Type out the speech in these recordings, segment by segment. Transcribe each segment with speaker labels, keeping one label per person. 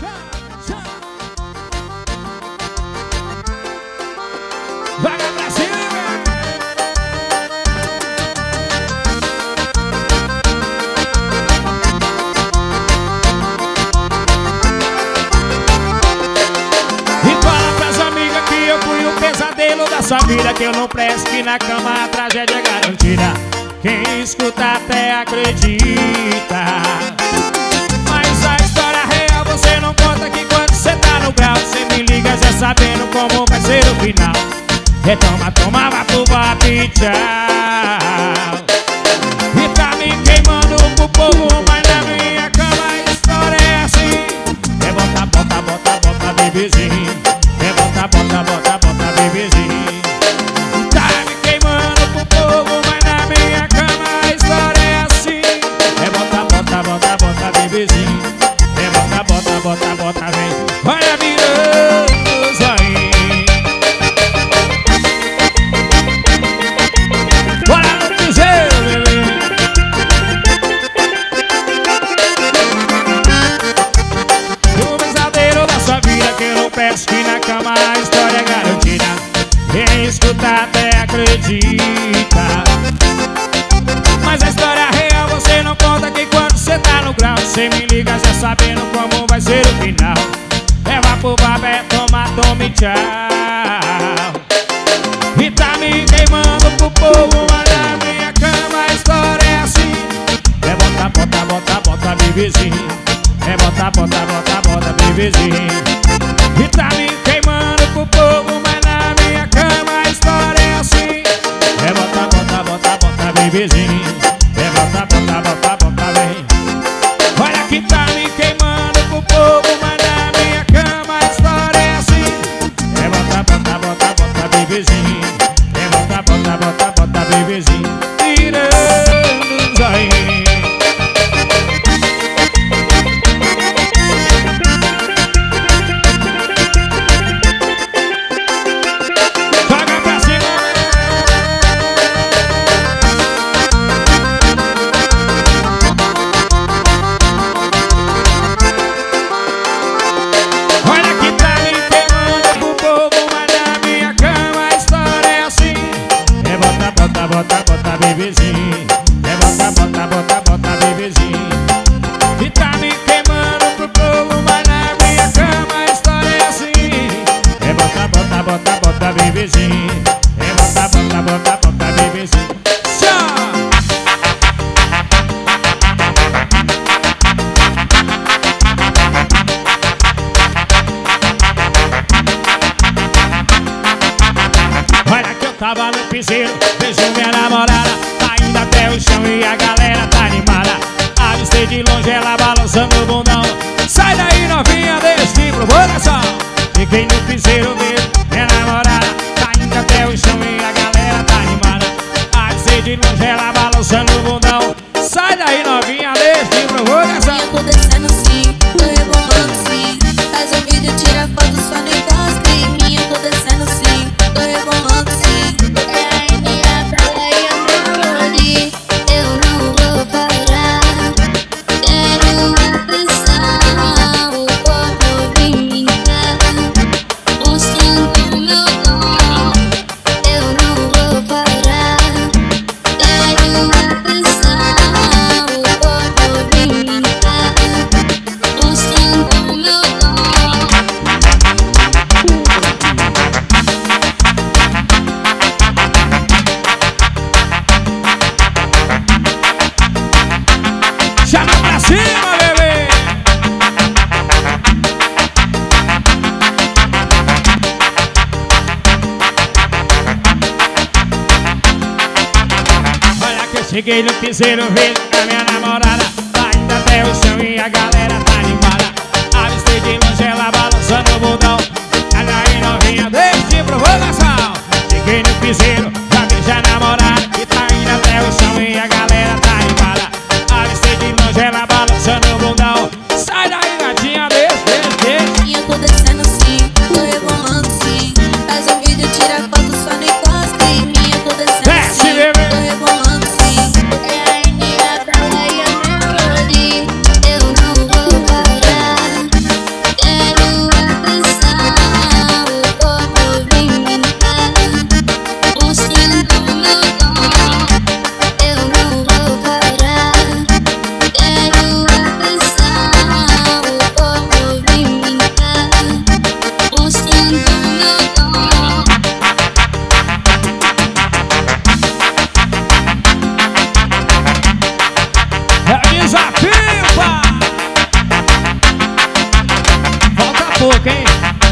Speaker 1: Vai pra cima! E fala pras amigas que eu fui o pesadelo da sua vida, que eu não presto, que na cama a tragédia é garantida. Quem escuta até acredita, mas a história real você não conta, que quando você tá no grau você me liga já sabendo como vai ser o final. Retoma, toma, vá pro papo e tchau. E tá me queimando pro povo, mas na minha cama a história é assim. É bota, bota, bota, bota, bebezinho. É bota, bota, bota, bota, bebezinho. Tá me queimando pro povo, mas na minha cama a história é assim. É bota, bota, bota, bota, bebezinho. É bota, bota, bota, bota, vem. Olha virando os olhinhos. Que na cama a história é garantida. Quem escuta até acredita, mas a história real você não conta, que quando você tá no grau você me liga já sabendo como vai ser o final. Leva pro babé, toma, tome, tchau. E tá me queimando pro povo, mas na minha cama a história é assim. É bota, bota, bota, bota, bebezinho. É bota, bota, bota, bota, bebezinho. E tá me queimando pro povo, mas na minha cama a história é assim. É bota, bota, bota, bota, bebezinho. É bota, bota, bota, bota, vem. Olha que tá me queimando pro povo, mas na minha cama a história é assim. É bota, bota, bota, bota, bebezinho. É bota, bota, bota, bota, bebezinho. Tirando os olhinhos. Bota, bota, bebezinho. É bota, bota, bota, bota, bebezinho. E tá me queimando pro povo, mas na minha cama a história é assim. É bota, bota, bota, bota, bebezinho. É bota, bota, bota, bota, bebezinho. Olha que eu tava no piseiro, vejo minha namorada tá indo até o chão e a galera tá animada. Avistei de longe ela balançando o bundão. Sai daí novinha, deixa de provocação. Fiquei no piseiro, vejo minha namorada tá indo até o chão e a galera tá animada. Avistei de longe ela balançando o bundão. Sai daí novinha, deixa de provocação.
Speaker 2: Eu tô descendo sim, tô rebolando sim. Faz um vídeo, tira foto, só não encosta em mim. Eu tô descendo sim, tô rebolando sim.
Speaker 1: Cheguei no piseiro, vejo a minha namorada tá indo até o chão e a galera tá animada. Avistei de longe ela balançando o bundão. Olha aí novinha, deixa de provocação. Cheguei no piseiro, já vejo a namorada que tá indo até o chão e a galera tá animada. Avistei de longe ela balançando o bundão. Sai daí gatinha, deixa, deixa, deixa.
Speaker 2: E eu tô descendo sim, tô rebolando sim. Faz um vídeo, tira foto, só não encosta em mim. Eu tô descendo sim, tô rebolando sim. É a Enia, pra lá e a Melody. Eu não vou
Speaker 1: pouco, hein?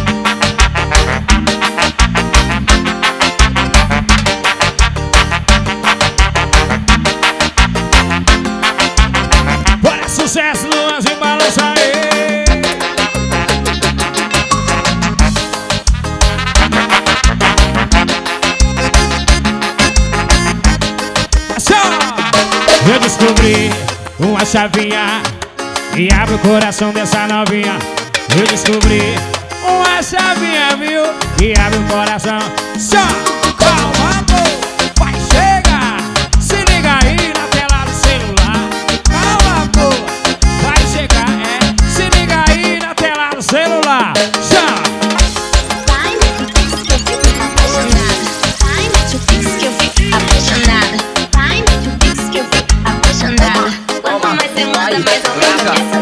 Speaker 1: Bora, sucesso, Luan, e balança aí. Eu descobri uma chavinha e abre o coração dessa novinha. Eu descobri uma chavinha, viu? E abre o coração. Só calma, amor, vai chegar. Se liga aí na tela do celular. Calma, amor, vai chegar. Se liga aí na tela do celular.
Speaker 2: Vai, me diz que eu fico apaixonada. Vai, me diz que eu fico apaixonada. Vai, me diz que eu fico apaixonada. Quanto mais você manda, mais eu vejo.